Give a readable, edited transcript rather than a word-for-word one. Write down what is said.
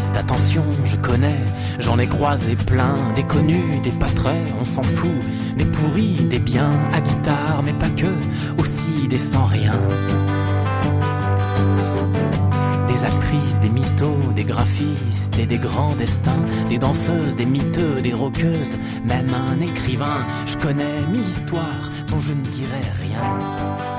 artistes, attention, je connais, j'en ai croisé plein, des connus, des pas très, on s'en fout, des pourris, des biens, à guitare, mais pas que, aussi des sans rien. Des actrices, des mythos, des graphistes et des grands destins, des danseuses, des miteux, des rockeuses, même un écrivain. Je connais 1000 histoires dont je ne dirai rien.